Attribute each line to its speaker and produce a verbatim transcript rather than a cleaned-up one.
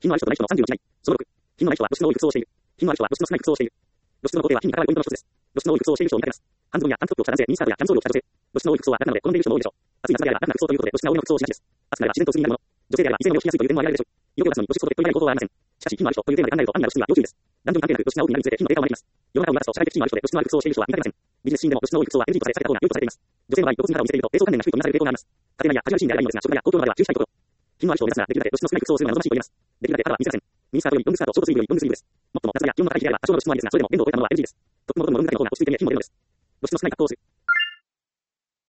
Speaker 1: 品のある人とない人のさんじゅうの違い。そのろく、品のない人は露出の多い服装をしている。品のある人は露出の少ない服装をしている。露出の工程は品に関わるポイントの一つです。露出の多い服装をしている人を見かけます。半ズボンやタンクトップを着た男性、ミニスカートやキャミソールを着た女性。露出の多い服装は楽なので好んでいる人も多いでしょう。暑い夏場であれば楽な服装ということで露出が多めの服装をしがちです。暑くなれば自然と薄になるもの。女性であれば異性の目を引きやすいという点も挙げられるでしょう。色気を出すのに露出とペット以外の方法はありません。しかし、品のある人というテーマで考えると、アンにな露出には要注意です。男女に関係なく露出が多くなるにつれて品のデータを学びます。世の中を見渡すと社会的地位のある人で露出のある服装をしている人は見かけません。ビジネスシーンでも露出の多い服装は エヌジー とされ、避けた方が良いとされています。女性の場合、露骨に肌を見せていると、低層関連が低いとみなされる傾向があります。家庭内やカジュアルシーンであればいいのですが、職場や公共の場では注意したいこと。品のある人を目指すなら、できるだけ露出の少ない服装をするのが望ましいと言えます。できるだけ肌は見せません。ミニスカートよりロングスカート、ショートスリーブよりロングスリーブです。もっとも夏場や気温の高い日であれば多少の露出もありですが、それでも限度を超えたものは エヌジー です。とっても望むロングスカートの方が保湿的で機能も出るのです。露出の少ない格好をする。